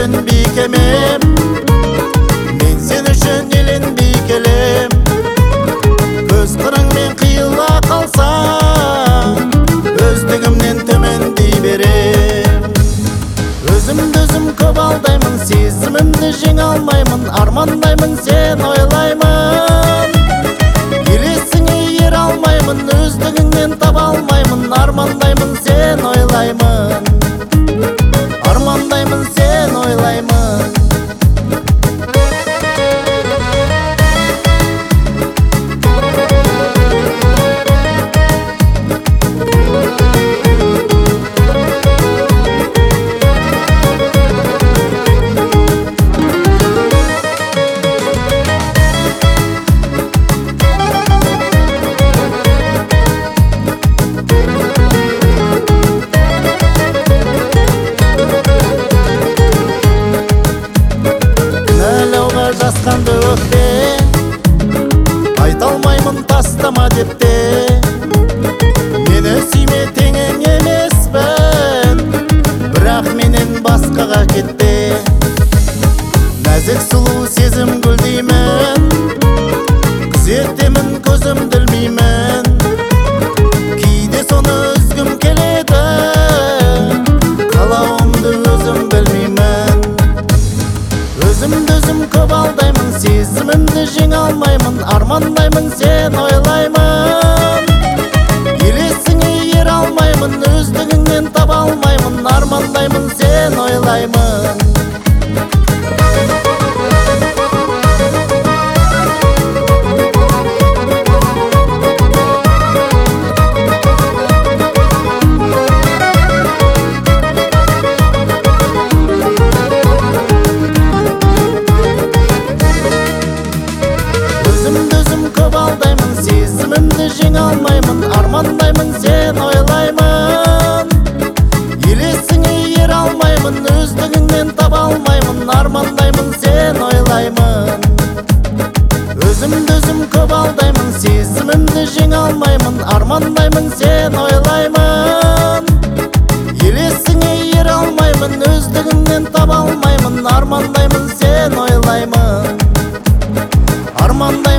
еленбей кемем, мен сен үшін еленбей келем. Көз қырыңмен қиыла қалса, өздігімнен төмендей берем. Өзімді өзім көп алдаймын, сезімімді жеңе алмаймын, армандаймын сен ойлаймын. Елесіңе ере алмаймын, өздігіңнен таба алмаймын, армандаймын сен ойлаймын. Армандаймын сен ойлаймын. Жасқанды өкпе, айта алмаймын тастама деп те. Мені сүйме теңің емеспін, бірақ менен басқаға кетпе. Нәзік сұлу сезім гүлдеймін, күзетемін көзімді ілмеймін. Кейде соны үзгім келеді, қалауымды өзім білмеймін. Өзімді өзім көп алдаймын, сезімімді жеңе алмаймын, армандаймын сен ойлаймын. Елесіңе ере алмаймын, өздігіңнен таба алмаймын, армандаймын сен ойлаймын. Сезімімді жеңе алмаймын, армандаймын сен ойлаймын. Елесіңе ере алмаймын, өздігіңнен таба алмаймын, армандаймын сен ойлаймын. Өзімді өзім көп алдаймын, сезімімді жеңе алмаймын, армандаймын сен ойлаймын. Елесіңе ере алмаймын, өздігіңнен таба алмаймын, армандаймын сен ойлаймын. Армандаймын